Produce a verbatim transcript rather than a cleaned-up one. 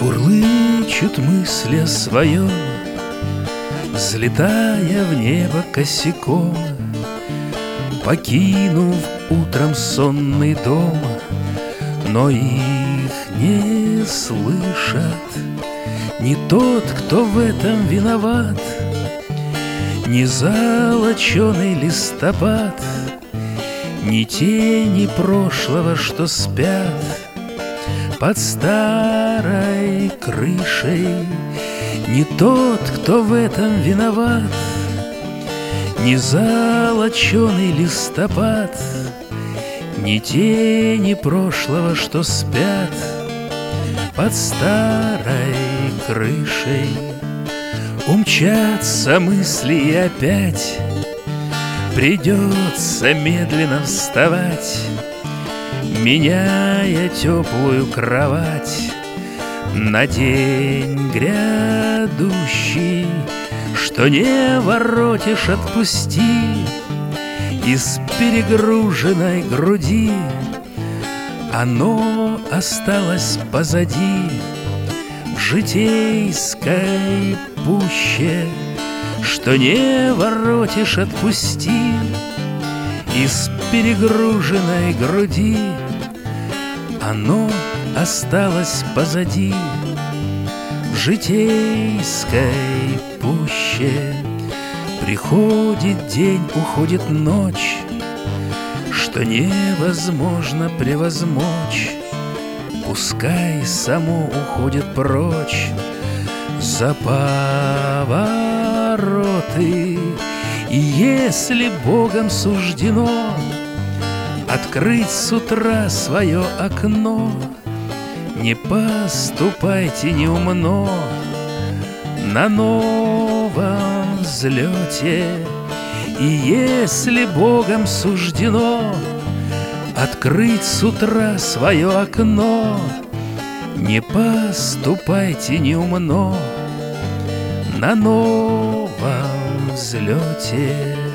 Курлычут мысли о своем, взлетая в небо косяком, покинув утром сонный дом, но их не слышат ни тот, кто в этом виноват, ни золоченый листопад, ни тени прошлого, что спят под старой крышей, не тот, кто в этом виноват, ни золоченый листопад, ни тени прошлого, что спят под старой крышей. Умчатся мысли, и опять придется медленно вставать, меняя теплую кровать на день грядущий. Что не воротишь, отпусти из перегруженной груди, оно осталось позади в житейской пуще. Что не воротишь, отпусти из перегруженной груди, оно осталось позади в житейской пуще. Приходит день, уходит ночь, что невозможно превозмочь, пускай само уходит прочь за повороты. И если Богом суждено открыть с утра свое окно, не поступайте неумно на новом взлете. И если Богом суждено открыть с утра свое окно, не поступайте неумно на новом взлете.